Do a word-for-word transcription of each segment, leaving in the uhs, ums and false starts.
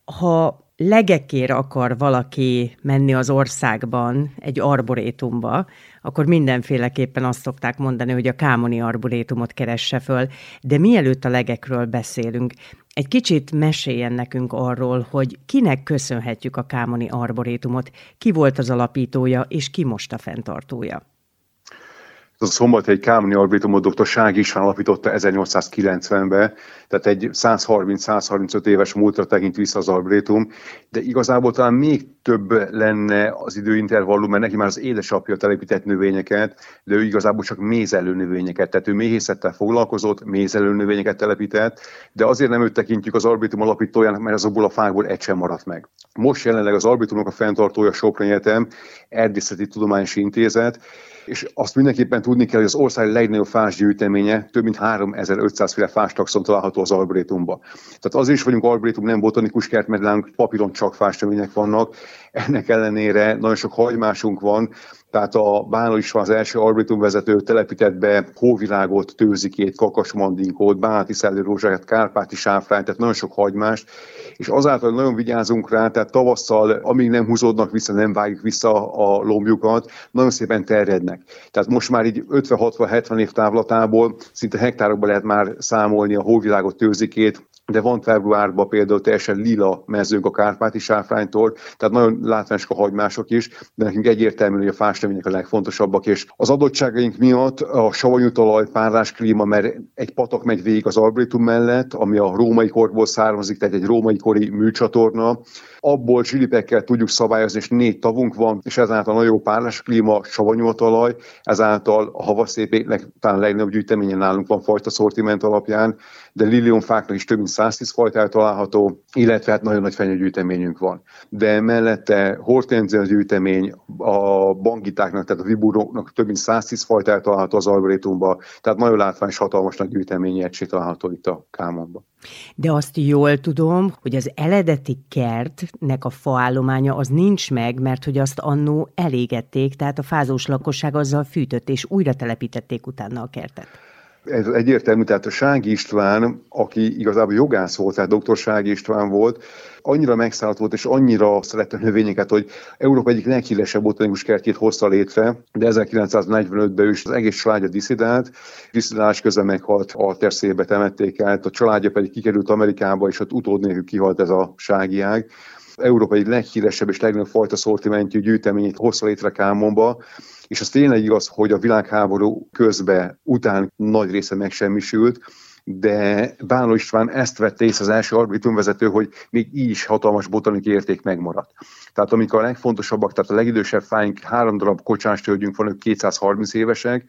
Ha legekért akar valaki menni az országban egy arborétumba, akkor mindenféleképpen azt szokták mondani, hogy a Kámoni arborétumot keresse föl. De mielőtt a legekről beszélünk, egy kicsit meséljen nekünk arról, hogy kinek köszönhetjük a Kámoni arborétumot, ki volt az alapítója, és ki most a fenntartója. Az a Szombathelyi Kámoni arborétumot dr. Sági István alapította ezernyolcszázkilencvenben, tehát egy százharminc-százharmincöt éves múltra tekint vissza az arborétum, de igazából talán még több lenne az időintervallum, mert neki már az édesapja telepített növényeket, de ő igazából csak mézelő növényeket, tehát ő méhészettel foglalkozott, mézelő növényeket telepített, de azért nem őt tekintjük az arborétum alapítójának, mert azokból a fákból egy sem maradt meg. Most jelenleg az arborétumnak a fenntartója Soproni Egyetem, Erdészeti Tudományos Intézet, és azt mindenképpen tudni kell, hogy az ország legnagyobb fásgyűjteménye, több mint háromezer-ötszáz féle fástaxon található az arborétumban. Tehát azért is vagyunk arborétum, nem botanikus kert, mert nálunk papíron csak fásnövények vannak. Ennek ellenére nagyon sok hagymásunk van, tehát a Bánol István az első arborétumvezető telepített be hóvirágot, tőzikét, kakasmandinkót, bánati szellőrózsáját, kárpáti sáfrányt, tehát nagyon sok hagymást, és azáltal nagyon vigyázunk rá, tehát tavasszal, amíg nem húzódnak vissza, nem vágjuk vissza a lombjukat, nagyon szépen terjednek. Tehát most már így ötven-hatvan-hetven év távlatából szinte hektárokban lehet már számolni a hóvirágot, tőzikét, de van februárban például teljesen lila mezőnk a kárpáti sáfránytól, tehát nagyon látványosak a hagymások is, de nekünk egyértelmű, hogy a fásnövények a legfontosabbak, és az adottságaink miatt a savanyú talaj, párás klíma, mert egy patak megy végig az arborétum mellett, ami a római korból származik, tehát egy római kori műcsatorna, abból zsilipekkel tudjuk szabályozni, és négy tavunk van, és ezáltal nagyon jó párás klíma, savanyú a talaj, ezáltal a havaszépéknek talán a legnagyobb gyűjteményen nálunk van fajta szortiment alapján, de liliomfáknak is több mint száztíz fajtája található, illetve hát nagyon nagy fenyőgyűjteményünk van. De mellette hortenzia gyűjtemény, a bangitáknak, tehát a viburóknak több mint száztíz fajtája található az arborétumban, tehát nagyon látványos, hatalmas nagy gyűjteményi egység található itt a Kámonban. De azt jól tudom, hogy az eredeti kertnek a faállománya az nincs meg, mert hogy azt annó elégették, tehát a fázós lakosság azzal fűtött, és újra telepítették utána a kertet. Ez egyértelmű, tehát a Sági István, aki igazából jogász volt, tehát doktor Sági István volt, annyira megszállt volt, és annyira szerette a növényeket, hogy Európa egyik leghíresebb botanikus kertjét hozta létre, de ezerkilencszáznegyvenötben is az egész családja disszidált, disszidálás közben meghalt, Alterszébe temették el, a családja pedig kikerült Amerikába, és ott utód nélkül kihalt ez a Sági ág. Európa egyik leghíresebb és legnagyobb fajta szortimentjű gyűjteményét hozta létre Kámonba, és az tényleg igaz, hogy a világháború közben után nagy része megsemmisült, de Bánol István ezt vette észre az első arborétumvezető, hogy még így is hatalmas botanikai érték megmaradt. Tehát amikor a legfontosabbak, tehát a legidősebb fáink, három darab kocsás tölgyünk van, ők kétszázharminc évesek,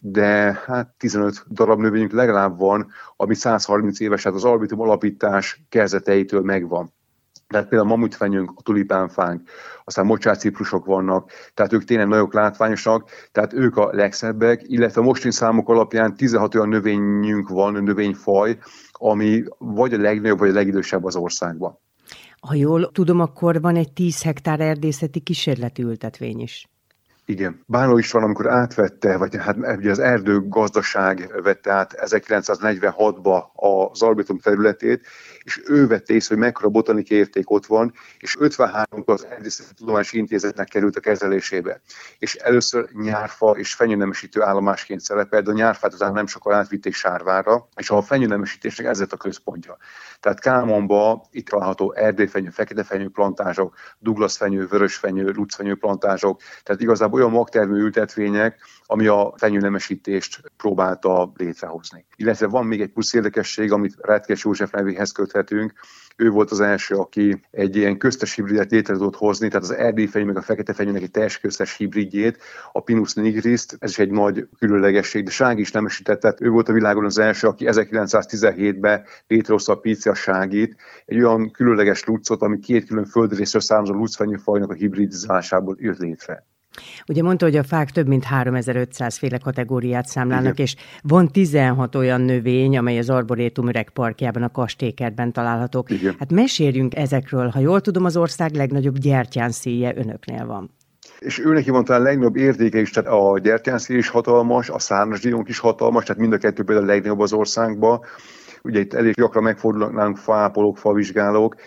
de hát tizenöt darab növényünk legalább van, ami százharminc éves, tehát az arborétum alapítás kezdeteitől megvan. Tehát például a mamutfenyőnk, a tulipánfánk, aztán mocsáciprusok vannak, tehát ők tényleg nagyon látványosak, tehát ők a legszebbek, illetve a mostani számok alapján tizenhat olyan növényünk van, növényfaj, ami vagy a legnagyobb, vagy a legidősebb az országban. Ha jól tudom, akkor van egy tíz hektár erdészeti kísérleti ültetvény is. Igen. Bánol István, amikor átvette, vagy hát ugye az erdőgazdaság vette át ezerkilencszáznegyvenhatban az arborétum területét, és ő vette észre, hogy mekkora botanikai érték ott van, és ötvenháromtól az Erdészeti Tudományos Intézetnek került a kezelésébe. És először nyárfa és fenyőnemesítő állomásként szerepel, de a nyárfát utána nem sokkal átvitték Sárvárra, és a fenyőnemesítésnek ez lett a központja. Tehát Kámonban itt található erdélyfenyő, feketefenyő plantázsok, Douglas-fenyő, vörösfenyő, lucfenyő plantázsok, tehát igazából olyan magtermő ültetvények, ami a fenyőnemesítést próbálta létrehozni. Illetve van még egy plusz érdekesség, amit Retkes József nevéhez köthetünk. Ő volt az első, aki egy ilyen köztes hibridet létre tudott hozni, tehát az erdélyfenyő meg a feketefenyőnek egy teljes köztes hibridjét, a Pinus nigriszt, ez is egy nagy különlegesség, de Sági is nemesített, tehát ő volt a világon az első, aki ezerkilencszáztizenhétben létrehozta a Pícia Ságit, egy olyan különleges lucot, ami két külön földrészről származó lucfenyőfajnak a hibridizálásából jött létre. Ugye mondta, hogy a fák több mint háromezer-ötszáz féle kategóriát számlálnak, igen, és van tizenhat olyan növény, amely az Arborétum üregparkjában, a kastélykertben találhatók. Igen. Hát meséljünk ezekről, ha jól tudom, az ország legnagyobb gyertyánszíje önöknél van. És ő neki van talán a legnagyobb értéke is, tehát a gyertyánszíj is hatalmas, a szárnyasdíjunk is hatalmas, tehát mind a kettő például a legnagyobb az országban. Ugye itt elég gyakran megfordulnak nálunk faápolók, favizsgálók,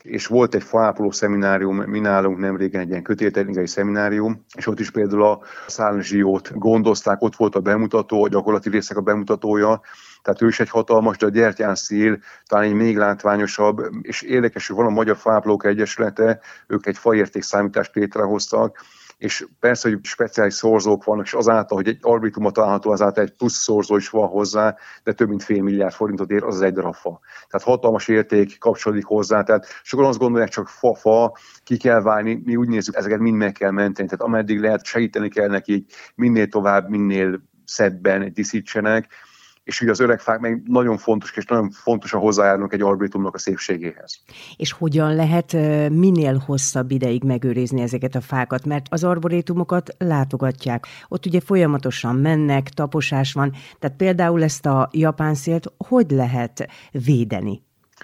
és volt egy faápoló szeminárium mi nálunk nemrégen, egy ilyen kötéltechnikai szeminárium, és ott is például a szárnyzsiót gondozták, ott volt a bemutató, a gyakorlati részek a bemutatója, tehát ő is egy hatalmas, de a gyertyánszíl talán egy még látványosabb, és érdekes, hogy van a Magyar Faápolók Egyesülete, ők egy faértékszámítást létrehoztak, és persze, hogy speciális szorzók vannak, és azáltal, hogy egy arborétumot található, azáltal egy plusz szorzó is van hozzá, de több mint fél milliárd forintot ér, az az egy darab fa. Tehát hatalmas érték kapcsolódik hozzá, tehát sokan azt gondolják, csak fa-fa, ki kell válni, mi úgy nézzük, ezeket mind meg kell menteni, tehát ameddig lehet, segíteni kell nekik, minél tovább, minél szebben díszítsenek, és ugye az öreg fák meg nagyon fontos, és nagyon fontosan hozzájárulnak egy arborétumnak a szépségéhez. És hogyan lehet minél hosszabb ideig megőrizni ezeket a fákat? Mert az arborétumokat látogatják. Ott ugye folyamatosan mennek, taposás van, tehát például ezt a japán szélt hogy lehet védeni?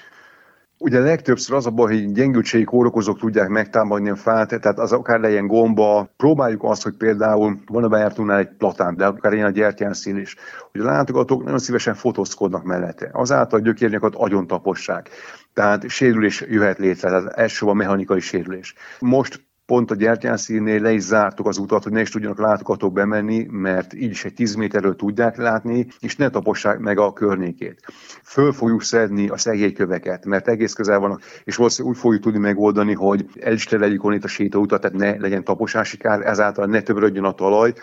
Ugye legtöbbször az a baj, hogy gyengültségi kórokozók tudják megtámadni a fát, tehát az akár legyen gomba. Próbáljuk azt, hogy például van a bejártónál egy platán, de akár ilyen a gyertyánszín is, hogy a látogatók nagyon szívesen fotózkodnak mellette. Azáltal a gyökérnyakat agyon tapossák. Tehát sérülés jöhet létre, tehát elsősorban mechanikai sérülés. Most pont a gyertyánszínnél le is zártuk az utat, hogy ne is tudjanak látogatók bemenni, mert így is egy tíz méterről tudják látni, és ne tapossák meg a környékét. Föl fogjuk szedni a szegélyköveket, mert egész közel vannak, és valószínűleg úgy fogjuk tudni megoldani, hogy el is tereljük itt a sétautat, tehát ne legyen taposási kár, ezáltal ne tömörödjön a talaj,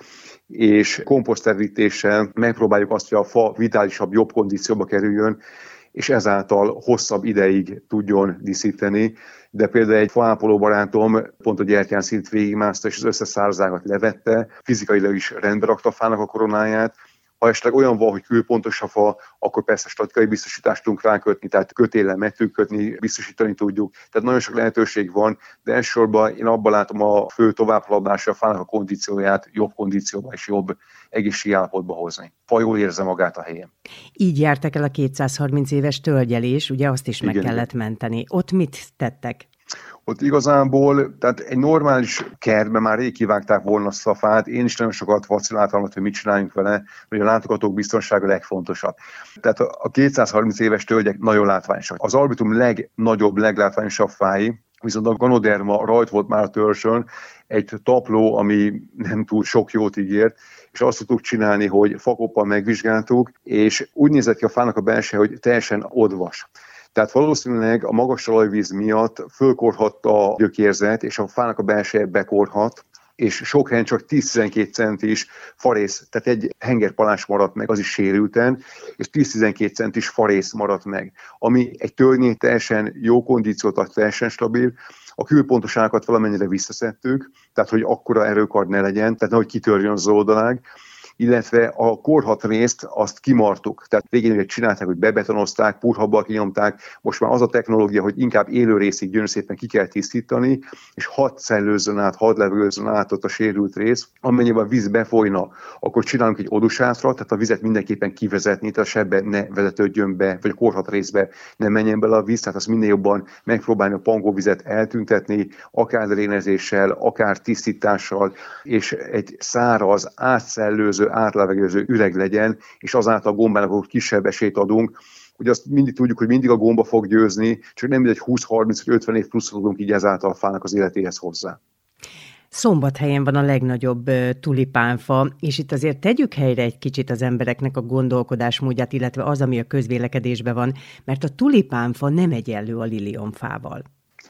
és komposztterítéssel megpróbáljuk azt, hogy a fa vitálisabb, jobb kondícióba kerüljön, és ezáltal hosszabb ideig tudjon díszíteni. De például egy faápoló barátom pont a gyertyánszínt végigmászta, és az összes szárazágat levette, fizikailag is rendbe rakta a fának a koronáját. Ha esetleg olyan van, hogy külpontos a fa, akkor persze statikai biztosítást tudunk rákötni, tehát kötéllel meg tudjuk kötni, biztosítani tudjuk. Tehát nagyon sok lehetőség van, de elsősorban én abban látom a fő továbbhaladása a fának a kondícióját jobb kondícióba és jobb egészségi állapotba hozni. Fa jól érzi magát a helyen. Így jártak el a kétszázharminc éves tölgyelés, ugye azt is meg igen, kellett menteni. Ott mit tettek? Ott igazából, tehát egy normális kertben már rég kivágták volna azt a fát, én is nagyon sokat vaciláltam, hogy mit csináljunk vele, hogy a látogatók biztonsága legfontosabb. Tehát a kétszázharminc éves tölgyek nagyon látványosak. Az arborétum legnagyobb, leglátványosabb fái, viszont a Ganoderma rajt volt már a törzsön, egy tapló, ami nem túl sok jót ígért, és azt tudtuk csinálni, hogy fakoppal megvizsgáltuk, és úgy nézett ki a fának a belseje, hogy teljesen odvas. Tehát valószínűleg a magas talajvíz miatt fölkorhatta a gyökérzet, és a fának a belseje bekorhat, és sok helyen csak tíz-tizenkét centis farész, tehát egy hengerpalás maradt meg, az is sérülten, és tíz-tizenkét centis farész maradt meg, ami egy tölgynél teljesen jó kondíciót, teljesen stabil. A külpontoságokat valamennyire visszaszedtük, tehát hogy akkora erőkard ne legyen, tehát nehogy kitörjön az oldalág, illetve a korhat részt azt kimartuk. Tehát végén ugye csinálták, hogy bebetonozták, purhabbal kinyomták, most már az a technológia, hogy inkább élő részig gyönyörű szépen ki kell tisztítani, és hadd szellőzzön át, hadd levegőzzön át ott a sérült rész. Amennyiben a víz befolyna, akkor csinálunk egy odusátrat, tehát a vizet mindenképpen kivezetni, tehát a sebbe ne vezetődjön be, vagy a korhat részbe ne menjen bele a víz, tehát azt minél jobban megpróbálni a pangóvizet eltüntetni, akár drénezéssel, akár tisztítással, és egy száraz, átszellőző, átlevegőző üreg legyen, és azáltal a gombának akkor kisebb esélyt adunk. Ugye azt mindig tudjuk, hogy mindig a gomba fog győzni, csak nem mindegy húsz-harminc vagy ötven év pluszot adunk így ezáltal a fának az életéhez hozzá. Szombathelyen van a legnagyobb tulipánfa, és itt azért tegyük helyre egy kicsit az embereknek a gondolkodásmódját, illetve az, ami a közvélekedésben van, mert a tulipánfa nem egyenlő a liliomfával.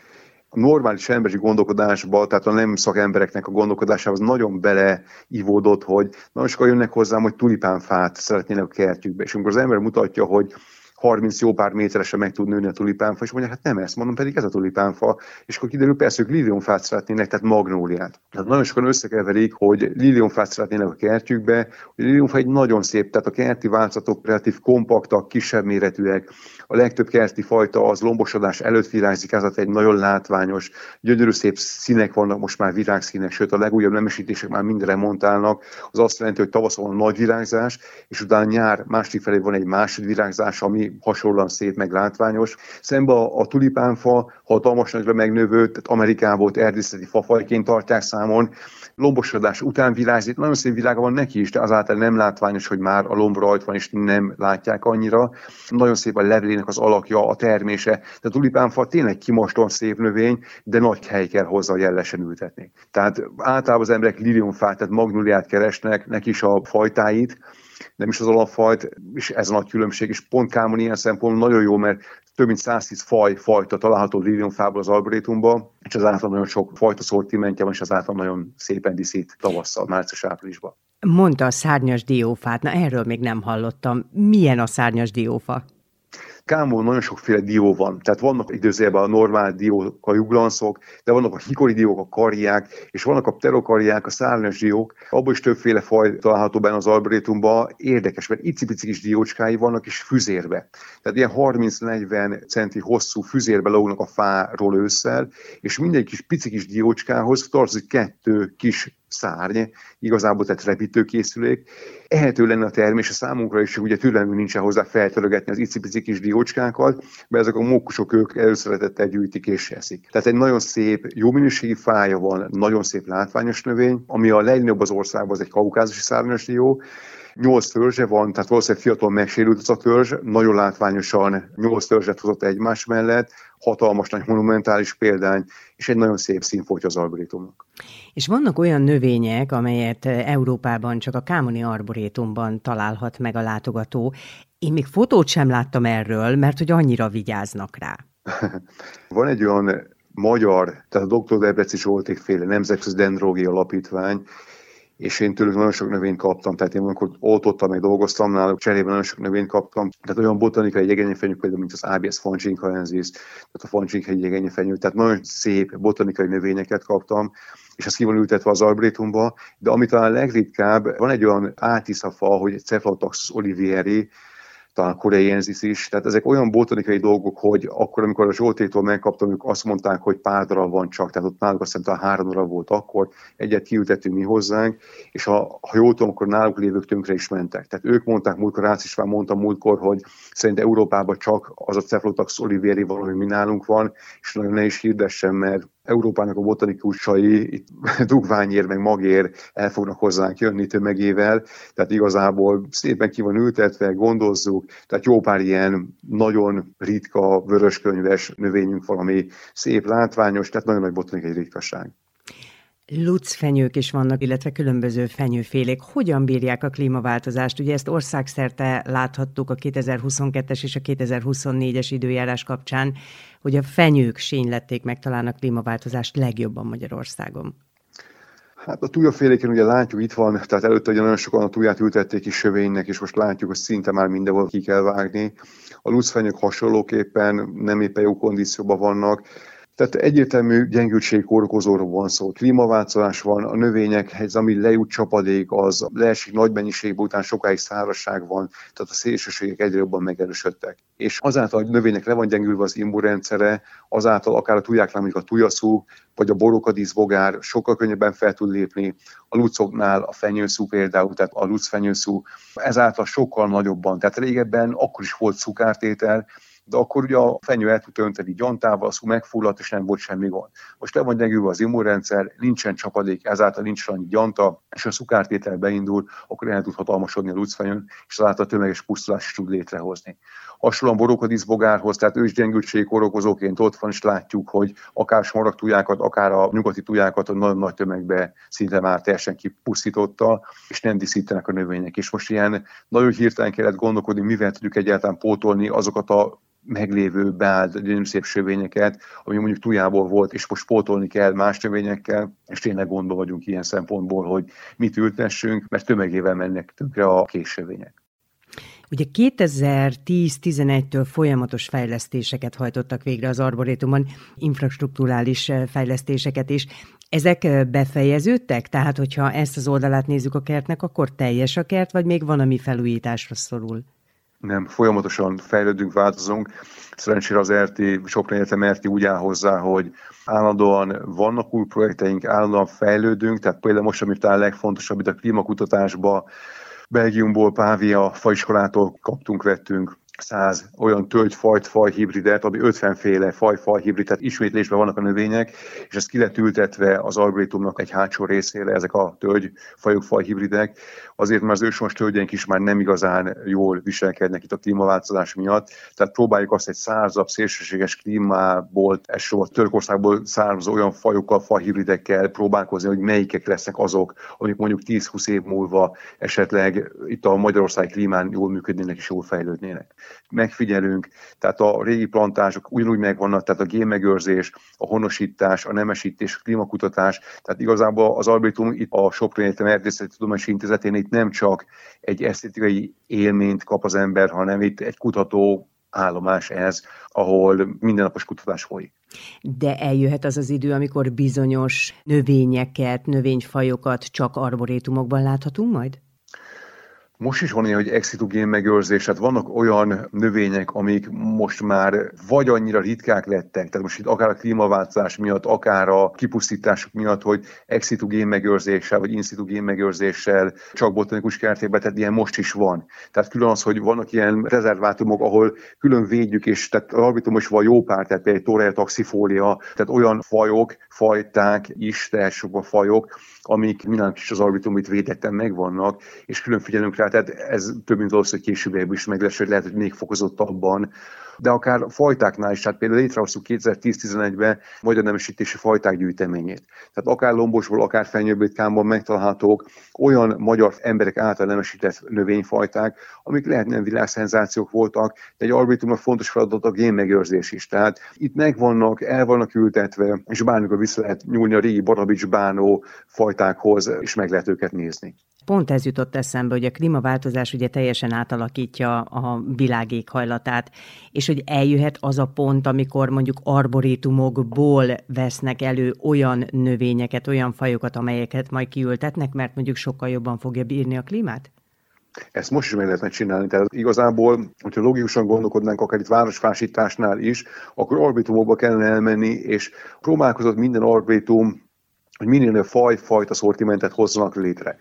A normális emberi gondolkodásba, tehát a nem szakembereknek a gondolkodásához nagyon beleivódott, hogy nagyon sokan jönnek hozzám, hogy tulipánfát szeretnének a kertjükbe, és amikor az ember mutatja, hogy harminc jó pár méteresen meg tud nőni a tulipánfa, és mondják, hát nem ezt mondom, pedig ez a tulipánfa, és akkor kiderül persze, hogy liliomfát szeretnének, tehát magnóliát. Tehát nagyon sokan összekeverik, hogy liliomfát szeretnének a kertjükbe, hogy a liliomfa egy nagyon szép, tehát a kerti változatok relatív kompaktak, kisebb méretűek, a legtöbb kerti fajta az lombosodás előtt virágzik, ez egy nagyon látványos, gyönyörű szép színek vannak, most már virágszínek, sőt a legújabb nemesítések már mind remontálnak, az azt jelenti, hogy tavaszon van a nagy virágzás, és utána nyár másik felé van egy második virágzás, ami ami hasonlóan szép, meg látványos. Szemben a, a tulipánfa hatalmas nagyra megnövő, tehát Amerikában ott erdészeti fafajként tartják számon, lombosodás után virágzik, nagyon szép világa van neki is, de azáltal nem látványos, hogy már a lombra rajt van, és nem látják annyira. Nagyon szép a levelének az alakja, a termése. Tehát a tulipánfa tényleg kimoston szép növény, de nagy hely kell hozzá, hogy el lehessen ültetni. Tehát általában az emberek liliumfát, tehát magnóliát keresnek, neki is a fajtáit, nem is az alapfajt, és ez a nagy különbség, és pont Kámon ilyen szempontból nagyon jó, mert több mint száztíz faj, fajta található liliumfából az arborétumban, és azáltal nagyon sok fajta szortimentje van, és azáltal nagyon szépen díszít tavasszal, március-áprilisban. Mondta a szárnyas diófát, na erről még nem hallottam. Milyen a szárnyas diófa? Kámon nagyon sokféle dió van, tehát vannak időzőben a normál diók, a juglanszok, de vannak a hikori diók, a karriák, és vannak a pterokarriák, a szárnyas diók, abból is többféle faj található benne az arborétumban. Érdekes, mert icipici kis diócskái vannak, és füzérbe. Tehát ilyen harminc-negyven centi hosszú füzérbe lógnak a fáról ősszel, és minden kis pici kis diócskához tartozik kettő kis szárny, igazából tehát repítőkészülék. Ehető lenne a termése számunkra, és ugye türelmünk nincsen hozzá feltörögetni az icipici kis diócskákat, mert ezek a mókusok ők előszeretettel gyűjtik és eszik. Tehát egy nagyon szép, jó minőségi fája van, nagyon szép látványos növény, ami a legnagyobb az országban, az egy kaukázusi szárnyas dió. Nyolc törzse van, tehát valószínűleg fiatal megsérült az a törzs, nagyon látványosan nyolc törzset hozott egymás mellett, hatalmas nagy monumentális példány, és egy nagyon szép színfoltja az arborétumnak. És vannak olyan növények, amelyet Európában csak a Kámoni arborétumban találhat meg a látogató. Én még fotót sem láttam erről, mert hogy annyira vigyáznak rá. Van egy olyan magyar, tehát a doktor Debreci Zsoltékféle Nemzetközi Dendrológiai Alapítvány, és én tőlük nagyon sok növényt kaptam, tehát én amikor oltottam, meg dolgoztam náluk, cserében nagyon sok növényt kaptam. Tehát olyan botanikai jegényefenyők például, mint az Abies fancinkaensis, tehát a fancinkai jegényefenyő, tehát nagyon szép botanikai növényeket kaptam, és ez ki van ültetve az arborétumba, de ami talán legritkább, van egy olyan átiszafa, hogy Cephalotaxus olivieri, talán koreiensis is, tehát ezek olyan botanikai dolgok, hogy akkor, amikor a Zsoltéktól megkaptam, ők azt mondták, hogy pár darab van csak, tehát ott náluk azt hiszem, három darab volt akkor, egyet kiültettünk mi hozzánk, és ha, ha jól tudom, akkor náluk lévők tönkre is mentek. Tehát ők mondták múltkor, Rácz István mondta múltkor, hogy szerint Európában csak az a Cephalotaxus olivieri valami mi nálunk van, és nagyon ne is hirdessen, mert Európának a botanikusai, itt dugványér, meg magér el fognak hozzánk jönni tömegével, tehát igazából szépen ki van ültetve, gondozzuk, tehát jó pár ilyen nagyon ritka, vöröskönyves növényünk van, ami szép, látványos, tehát nagyon nagy botanikai ritkaság. Lucfenyők is vannak, illetve különböző fenyőfélék. Hogyan bírják a klímaváltozást? Ugye ezt országszerte láthattuk a kétezer-huszonkettes és a kétezer-huszonnégyes időjárás kapcsán, hogy a fenyők sénylették meg talán a klímaváltozást legjobban Magyarországon. Hát a tujaféléken ugye látjuk, itt van, tehát előtte ugye nagyon sokan a tuját ültették is sövénynek, és most látjuk, hogy szinte már mindenhol ki kell vágni. A lucfenyők hasonlóképpen nem éppen jó kondícióban vannak. Tehát egyértelmű gyengültségkórokozóról van szó. Klímaváltozás van, a növényekhez, ami lejut csapadék, az leesik nagy mennyiségben, után sokáig szárazság van, tehát a szélsőségek egyre jobban megerősödtek. És azáltal, hogy növénynek le van gyengülve az immunrendszere, azáltal akár a tujáknál, mondjuk a tujaszú, vagy a borokadíszbogár sokkal könnyebben fel tud lépni, a lucoknál a fenyőszú például, tehát a lucfenyőszú, ezáltal sokkal nagyobban. Tehát régebben akkor is volt szukártétel, de akkor ugye a fenyő el tud önteni gyantával, a szú megfulladt, és nem volt semmi gond. Most le van gyengülve az immunrendszer, nincsen csapadék, ezáltal nincs annyi gyanta, és a szukártétel beindul, akkor el tud hatalmasodni a lucfenyőn, és azáltal tömeges pusztulás is tud létrehozni. Hasonlóan borokadíszbogárhoz, tehát ősgyengültség kórokozóként ott van, és látjuk, hogy akár smaragdtujákat, akár a nyugati tujákat a nagyon nagy tömegbe szinte már teljesen kipusztította, és nem díszítenek a növények. És most ilyen nagyon hirtelen kellett gondolkodni, mivel tudjuk egyáltalán pótolni azokat a meglévő beállt gyönyörű szép sövényeket, ami mondjuk tujából volt, és most pótolni kell más növényekkel, és tényleg gondol vagyunk ilyen szempontból, hogy mit ültessünk, mert tömegével mennek tönkre a késsövények. Ugye kétezer-tíz-tizenegytől folyamatos fejlesztéseket hajtottak végre az arborétumon, infrastrukturális fejlesztéseket is. Ezek befejeződtek? Tehát, hogyha ezt az oldalát nézzük a kertnek, akkor teljes a kert, vagy még van, ami felújításra szorul? Nem, folyamatosan fejlődünk, változunk. Szerencsére az er té, Sopron Egyetem er té úgy áll hozzá, hogy állandóan vannak új projekteink, állandóan fejlődünk, tehát például most, ami talán legfontosabb, itt a klímakutatásban Belgiumból, Pávia faiskolától kaptunk, vettünk száz olyan tölgyfajt, fajhibridet, ami ötvenféle faj-fajhibrid, tehát ismétlésben vannak a növények, és ez ki lett ültetve az arborétumnak egy hátsó részére, ezek a tölgyfajok, fajhibridek, azért mert az őshonos tölgyeink is már nem igazán jól viselkednek itt a klímaváltozás miatt, tehát próbáljuk azt egy szárazabb, szélsőséges klímából, elsősorban Törökországból származó olyan fajokkal, fajhibridekkel próbálkozni, hogy melyikek lesznek azok, amik mondjuk tíz-húsz év múlva esetleg itt a Magyarország klímán jól működnének és jól fejlődnének. Megfigyelünk, tehát a régi plantások ugyanúgy megvannak, tehát a génmegőrzés, a honosítás, a nemesítés, a klímakutatás, tehát igazából az arborétum itt a Soproni Egyetem Erdészeti Tudományos Intézetén itt nem csak egy esztétikai élményt kap az ember, hanem itt egy kutató állomás ez, ahol mindennapos kutatás folyik. De eljöhet az az idő, amikor bizonyos növényeket, növényfajokat csak arborétumokban láthatunk majd? Most is van ilyen, hogy ex situ génmegőrzés, tehát vannak olyan növények, amik most már vagy annyira ritkák lettek, tehát most itt akár a klímaváltozás miatt, akár a kipusztítások miatt, hogy ex situ génmegőrzéssel, vagy in situ génmegőrzéssel csak botanikus kertekben, tehát ilyen most is van. Tehát külön az, hogy vannak ilyen rezervátumok, ahol külön védjük, és tehát arborétum is van jó pár, tehát például Torreya taxifolia, tehát olyan fajok, fajták is, elsősorban fajok, amik mindannyian is az arborétumot védetten megvannak, és külön figyelünk rá, tehát ez több mint valószínű, hogy később is meg lesz, hogy lehet, hogy még fokozottabban. De akár fajtáknál is, tehát például létrehoztuk kétezer-tíz-tizenegyben magyar nemesítési fajták gyűjteményét. Tehát akár Lombosból, akár Fenyőbétkámban megtalálhatók olyan magyar emberek által nemesített növényfajták, amik lehet nem világszenzációk voltak, de egy arborétumnak fontos feladat a génmegőrzés is. Tehát itt megvannak, el vannak ültetve, és bármikor vissza lehet nyúlni a régi Barabics bánó fajtákhoz, és meg lehet őket nézni. Pont ez jutott eszembe, hogy a klímaváltozás ugye teljesen átalakítja a világ éghajlatát, és hogy eljöhet az a pont, amikor mondjuk arborétumokból vesznek elő olyan növényeket, olyan fajokat, amelyeket majd kiültetnek, mert mondjuk sokkal jobban fogja bírni a klímát? Ezt most is meg lehetne csinálni. Tehát igazából, hogyha logikusan gondolkodnánk, akár itt városfásításnál is, akkor arborétumokba kellene elmenni, és próbálkozott minden arborétum, hogy minél a faj, fajta szortimentet hozzanak létre.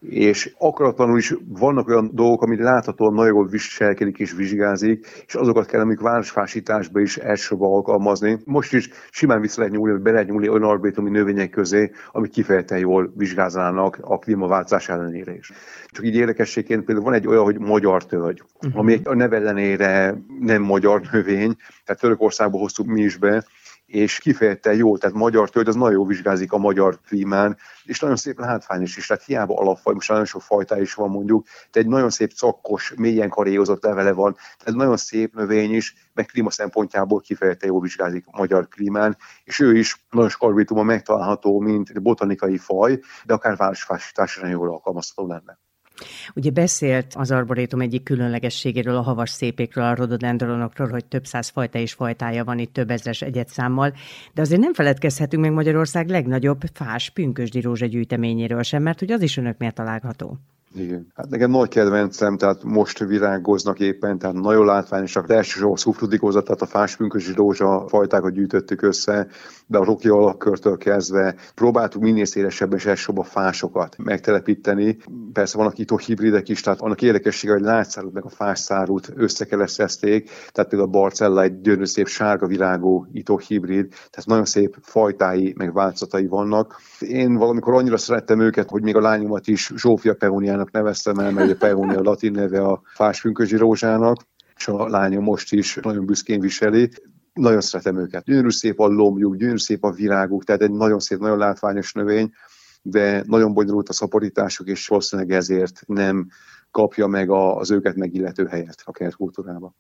És akaratlanul is vannak olyan dolgok, amit láthatóan nagyon jól viselkedik és vizsgázik, és azokat kell, amik városfásításba is elsősorban alkalmazni. Most is simán vissza lehet nyúlni, be lehet nyúlni olyan arborétumi növények közé, amik kifejezetten jól vizsgáznának a klímaváltozás ellenére is. Csak így érdekességként például van egy olyan, hogy magyar tölgy, uh-huh. ami a neve ellenére nem magyar növény, tehát Törökországból hoztuk mi is be, és kifejezetten jó, tehát magyar tölgy, az nagyon jól vizsgázik a magyar klímán, és nagyon szép látványos is, tehát hiába alapfaj, most nagyon sok fajta is van mondjuk, de egy nagyon szép cakkos, mélyen karéjozott levele van, ez nagyon szép növény is, meg klíma szempontjából kifejezetten jól vizsgázik a magyar klímán, és ő is nagyon sok arborétumon megtalálható, mint botanikai faj, de akár városfásításra jól alkalmazható lenne. Ugye beszélt az arborétum egyik különlegességéről, a havas szépékről, a rhododendronokról, hogy több száz fajta és fajtája van itt több ezres egyedszámmal, de azért nem feledkezhetünk meg Magyarország legnagyobb fás pünkösdi rózsa gyűjteményéről sem, mert hogy az is önöknél található. Igen. Hát nekem nagy kedvencem, tehát most virágoznak éppen, tehát nagyon látványosak, de elsősorban a szufrudikózat, tehát a fáspünkösdi rózsa fajtákat gyűjtöttük össze, de a roki alapkörtől kezdve próbáltuk minél szélesebben és elsősorban fásokat megtelepíteni. Persze vannak itohibridek is, tehát annak érdekessége, hogy látszárút meg a fásszárút összekeresztezték, tehát például a Barcella egy gyönyörű szép sárga virágú itohibrid, tehát nagyon szép fajtái meg változatai vannak. Én valamikor annyira szerettem őket, hogy még a lányomat is Zsófia Peoniának neveztem el, mert a Peonia a latin neve a fáspünkösdi rózsának, és a lányom most is nagyon büszkén viseli. Nagyon szeretem őket. Gyönyörű szép a lombjuk, gyönyörű szép a viráguk, tehát egy nagyon szép, nagyon látványos növény, de nagyon bonyolult a szaporításuk, és valószínűleg ezért nem kapja meg az őket megillető helyet a kertkultúrában.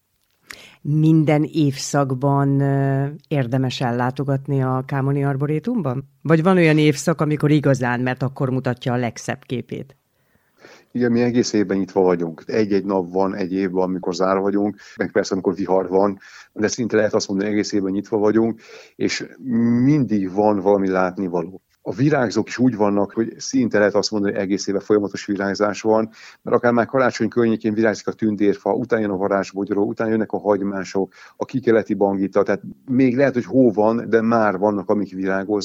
Minden évszakban érdemes ellátogatni a Kámoni Arborétumban? Vagy van olyan évszak, amikor igazán, mert akkor mutatja a legszebb képét? Igen, mi egész évben nyitva vagyunk. Egy-egy nap van egy évben, amikor zárva vagyunk, meg persze, amikor vihar van, de szinte lehet azt mondani, hogy egész évben nyitva vagyunk, és mindig van valami látnivaló. A virágzók is úgy vannak, hogy szinte lehet azt mondani, hogy egész évben folyamatos virágzás van, mert akár már karácsony környékén virágzik a tündérfa, utána jön a varázsbogyoró, utána jönnek a hagymások, a kikeleti bangita, tehát még lehet, hogy hó van, de már vannak, amik virágoznak.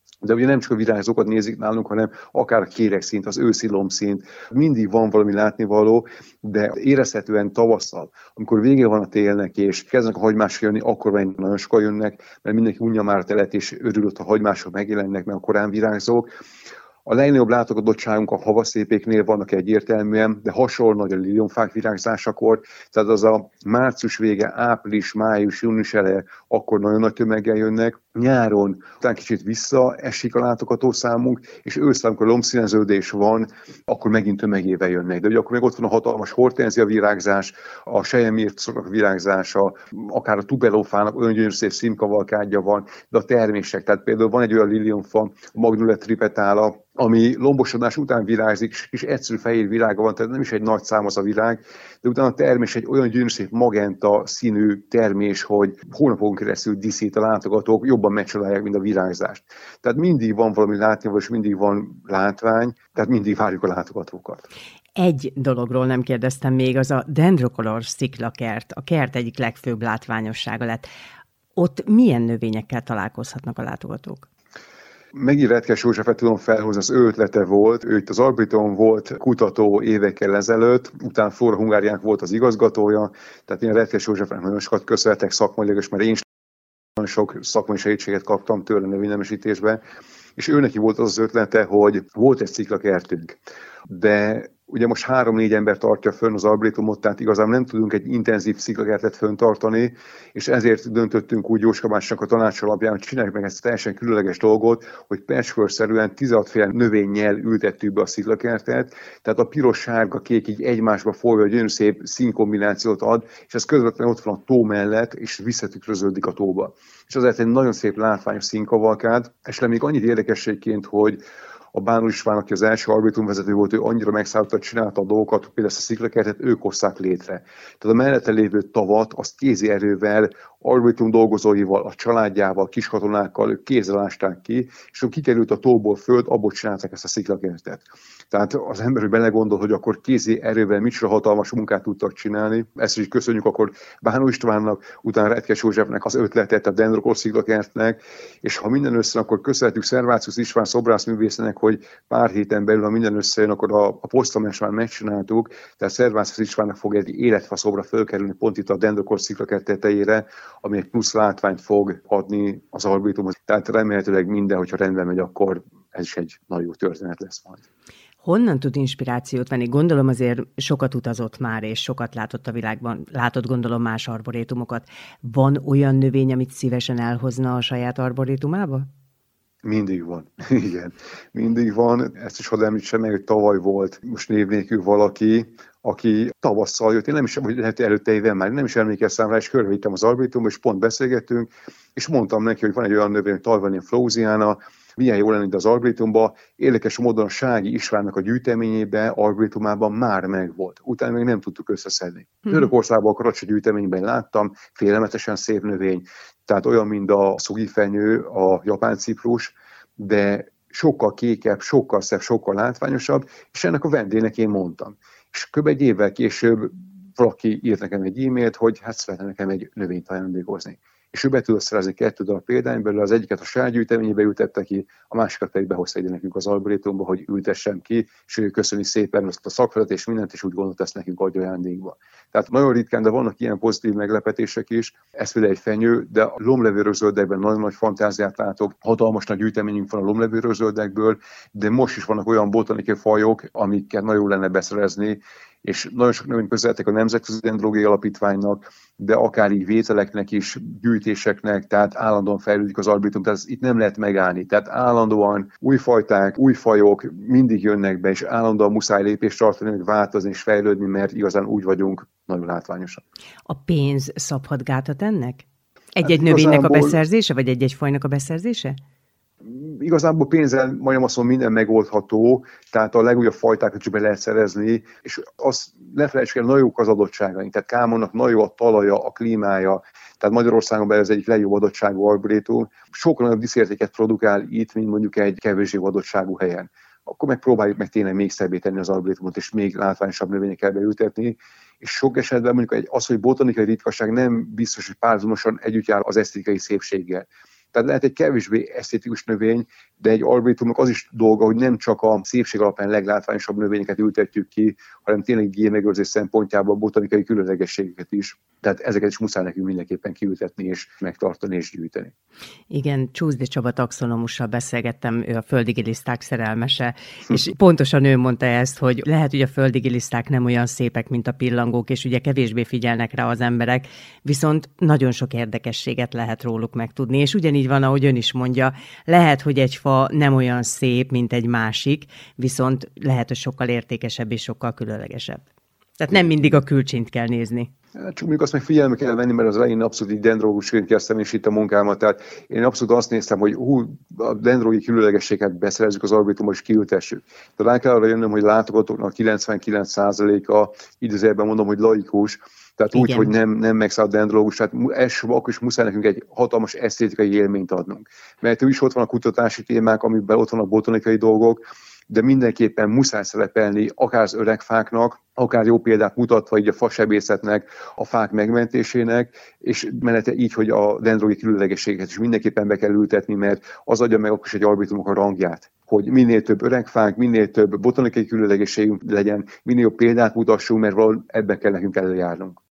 De ugye nem csak a virágzókat nézik nálunk, hanem akár a kéregszint, az őszi lombszint, mindig van valami látnivaló, de érezhetően tavasszal, amikor vége van a télnek, és kezdenek a hagymások jönni, akkor már nagyon sokan jönnek, mert mindenki unja már a telet, és örül, a hagymások megjelennek, meg a korán virágzók. A legnagyobb látogatottságunk a havaszépéknél vannak egyértelműen, de hasonló nagy a liliomfák virágzásakor, tehát az a március vége, április, május, június eleje, akkor nagyon nagy tömeggel jönnek. Nyáron talán kicsit visszaesik a látogatószámunk, és ősszel, amikor lombszíneződés van, akkor megint tömegével jönnek. De ugye akkor még ott van a hatalmas hortenzia virágzás, a selyemírtszornak virágzása, akár a tubelófának olyan gyönyörű szép színkavalkádja van, de a termések, tehát például van egy olyan liliomfa, a Magnolia tripetála, ami lombosodás után virágzik, és egyszerű fehér virága van, tehát nem is egy nagy szám az a virág, de utána a termés egy olyan gyönyörű szép magenta színű termés, hogy hónapokon keresztül díszít a látogatók, jobban megcsodálják, mint a virágzást. Tehát mindig van valami látnivaló, és mindig van látvány, tehát mindig várjuk a látogatókat. Egy dologról nem kérdeztem még, az a Dendrocolor sziklakert, a kert egyik legfőbb látványossága lett. Ott milyen növényekkel találkozhatnak a látogatók? Megint Retkes Józsefet tudom felhozni, az ő ötlete volt, ő itt az Arborétumon volt kutató évekkel ezelőtt, utána Flóra Hungáriának volt az igazgatója, tehát én Retkes Józsefnek nagyon sokat köszönhetek szakmailag, mert én nagyon sok szakmai segítséget kaptam tőle növénynemesítésbe, és ő neki volt az az ötlete, hogy volt egy sziklakertünk, de ugye most három-négy ember tartja fönn az arborétumot, tehát igazából nem tudunk egy intenzív sziklakertet fönntartani, és ezért döntöttünk úgy Jóska bácsinak a tanács alapján, hogy csináljuk meg ezt teljesen különleges dolgot, hogy patchwork-szerűen tizenhatféle növényjel ültettük be a sziklakertet, tehát a piros, sárga, kék így egymásba folyva gyönyörű szép színkombinációt ad, és ez közvetlenül ott van a tó mellett, és visszatükröződik a tóba. És azért egy nagyon szép látványos színkavalkád, és még annyit érdekességként, hogy a Bánor István, aki az első arborétumvezető volt, ő annyira megszállta, hogy csinálta a dolgokat, hogy például ezt a sziklakertet ők hozták létre. Tehát a mellette lévő tavat, azt kézi erővel, arborétum dolgozóival, a családjával, kiskatonákkal, ők kézzel ásták ki, és akkor kikerült a tóból föld, abból csinálták ezt a sziklakertet. Tehát az ember, hogy belegondol, hogy akkor kézi erővel micsoda hatalmas munkát tudtak csinálni. Ezt is köszönjük akkor Bánor Istvánnak, utána Retkes Józsefnek az ötletet a Dendrocolor sziklakertnek, és ha minden össze, akkor köszönhetjük Szervácius István szobrászművésznek, hogy pár héten belül, ha minden összejön, akkor a, a posztamest már megcsináltuk, tehát Szervácius Istvánnak fog egy életfa szobra fölkerülni pont itt a Dendrocolor sziklakert tetejére, ami egy plusz látványt fog adni az arborétumhoz. Tehát remélhetőleg minden, hogyha rendben megy, akkor ez is egy nagyon jó történet lesz majd. Honnan tud inspirációt venni? Gondolom azért sokat utazott már, és sokat látott a világban, látott gondolom más arborétumokat. Van olyan növény, amit szívesen elhozna a saját arborétumába? Mindig van, igen. Mindig van. Ezt is hadd említsem meg, hogy tavaly volt most név nélkül valaki, aki tavasszal jött, én nem is, vagy lehet előtte éven már, nem is emlékeztem rá, és körülvittem az arborétumba, és pont beszélgettünk, és mondtam neki, hogy van egy olyan növény, hogy Talvania flóziana, milyen jó lenne ide az arborétumba. Érdekes módon a Sági Istvánnak a gyűjteményében, arborétumában már megvolt. Utána még nem tudtuk összeszedni. Hmm. Törökországban a Karacsa gyűjteményben láttam, félelmetesen szép növény, tehát olyan, mint a szugifenyő, a japán ciprus, de sokkal kékebb, sokkal szebb, sokkal látványosabb, és ennek a vendégnek én mondtam. És kb. Egy évvel később valaki írt nekem egy e-mailt, hogy hát szeretne nekem egy növényt ajándékozni. És ő be tudott szerezni kettő darab példány belőle, az egyiket a saját gyűjteményébe ültette ki, a másikat pedig behozta ide nekünk az arborétumba, hogy ültessem ki, és ő köszöni szépen azt a szakfelet és mindent, és úgy gondolt, ezt nekünk adja ajándékba. Tehát nagyon ritkán, de vannak ilyen pozitív meglepetések is. Ez például egy fenyő, de a lomblevérzöldekben nagyon nagy fantáziát látok. Hatalmas nagy gyűjteményünk van a lomblevérzöldekből, de most is vannak olyan botanikai fajok, amiket nagyon lenne beszerezni, és nagyon sok növényt közeltek a Nemzetközi Dendrológiai Alapítványnak, de akár így vételeknek is, gyűjtéseknek, tehát állandóan fejlődik az arborétum, tehát itt nem lehet megállni. Tehát állandóan új fajták, új fajok mindig jönnek be, és állandóan muszáj lépést tartani, hogy változni és fejlődni, mert igazán úgy vagyunk nagyon látványosan. A pénz szabhat gátat ennek? Egy-egy hát növénynek a beszerzése, vagy egy-egy fajnak a beszerzése? Igazából pénzzel majdnem azt mondom, minden megoldható, tehát a legújabb fajtákat is be lehet szerezni, és azt ne felejtsük el, nagyon jók az adottságaink, tehát Kámonnak nagyon jó a talaja, a klímája, tehát Magyarországon belül ez egyik legjobb adottságú arborétum, sokkal nagyobb díszértéket produkál itt, mint mondjuk egy kevésbé adottságú helyen. Akkor megpróbáljuk meg tényleg még szebbé tenni az arborétumot, és még látványosabb növényekkel beültetni, és sok esetben mondjuk az, hogy botanikai ritkaság nem biztos, hogy párhuzamosan együtt jár az esztétikai szépséggel. Tehát lehet egy kevésbé esztétikus növény, de egy arborétumnak az is dolga, hogy nem csak a szépség alapján leglátványosabb növényeket ültetjük ki, hanem tényleg génmegőrzés szempontjából botanikai különlegességeket is. Tehát ezeket is muszáj nekünk mindenképpen kiültetni és megtartani és gyűjteni. Igen, Csúszdi Csaba taxonomussal beszélgettem, ő a földigiliszták szerelmese, és pontosan ő mondta ezt, hogy lehet, hogy a földigiliszták nem olyan szépek, mint a pillangók, és ugye kevésbé figyelnek rá az emberek, viszont nagyon sok érdekességet lehet róluk megtudni, és ugyanígy van, ahogy ön is mondja, lehet, hogy egy fa nem olyan szép, mint egy másik, viszont lehet, hogy sokkal értékesebb és sokkal különlegesebb. Tehát nem mindig a külcsint kell nézni. Csak mondjuk azt meg figyelme kell venni, mert az elején abszolút így dendrológusként kezdtem is itt a munkámat. Tehát én abszolút azt néztem, hogy hú, a dendrológiai különlegességet beszerezzük az arborétumban és kiültessük. De rá kell arra jönnöm, hogy látogatóknak kilencvenkilenc százaléka idézőjelben mondom, hogy laikus, tehát úgy, hogy nem, nem megszállt dendrológus, tehát elsőbb akkor is muszáj nekünk egy hatalmas esztétikai élményt adnunk. Mert ő is ott van a kutatási témák, amiben ott van a botanikai dolgok, de mindenképpen muszáj szerepelni akár az öreg fáknak, akár jó példát mutatva így a fasebészetnek, a fák megmentésének, és menete így, hogy a dendrológiai különlegességeket is mindenképpen be kell ültetni, mert az adja meg akkor is egy arborétumnak a rangját, hogy minél több öreg fánk, minél több botanikai különlegességünk legyen, minél jobb példát mutassunk, mert valahol ebben kell nekünk előjárnunk.